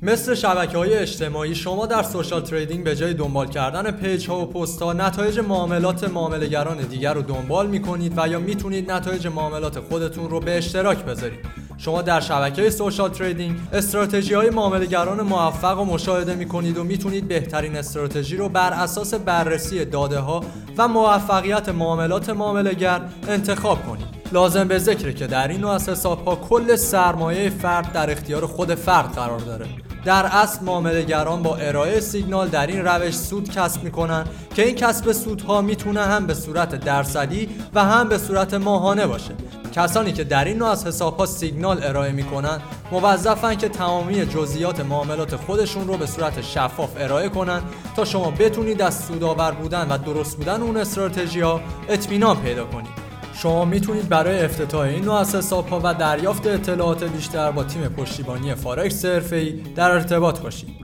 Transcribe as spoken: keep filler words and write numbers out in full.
مثل شبکه‌های اجتماعی، شما در سوشال تریدینگ به جای دنبال کردن پیج‌ها و پست‌ها نتایج معاملات معامله‌گران دیگر رو دنبال می‌کنید و یا میتونید نتایج معاملات خودتون رو به اشتراک بذارید. شما در شبکه سوشال تریدینگ استراتژی‌های معامله‌گران موفق رو مشاهده می‌کنید و میتونید بهترین استراتژی رو بر اساس بررسی داده‌ها و موفقیت معاملات معامله‌گر انتخاب کنید. لازم به ذکره که در این نوع از حساب‌ها کل سرمایه فرد در اختیار خود فرد قرار داره. در اصل معامله‌گران با ارائه سیگنال در این روش سود کسب می‌کنن که این کسب سودها میتونه هم به صورت درصدی و هم به صورت ماهانه باشه. کسانی که در این نوع از حساب‌ها سیگنال ارائه می‌کنن موظفن که تمامی جزئیات معاملات خودشون رو به صورت شفاف ارائه کنن تا شما بتونید از سودآور بودن و درست بودن اون استراتژی‌ها اطمینان پیدا کنید. شما میتونید برای افتتاح این نوع از حساب‌ها و دریافت اطلاعات بیشتر با تیم پشتیبانی فارکس حرفه‌ای در ارتباط باشید.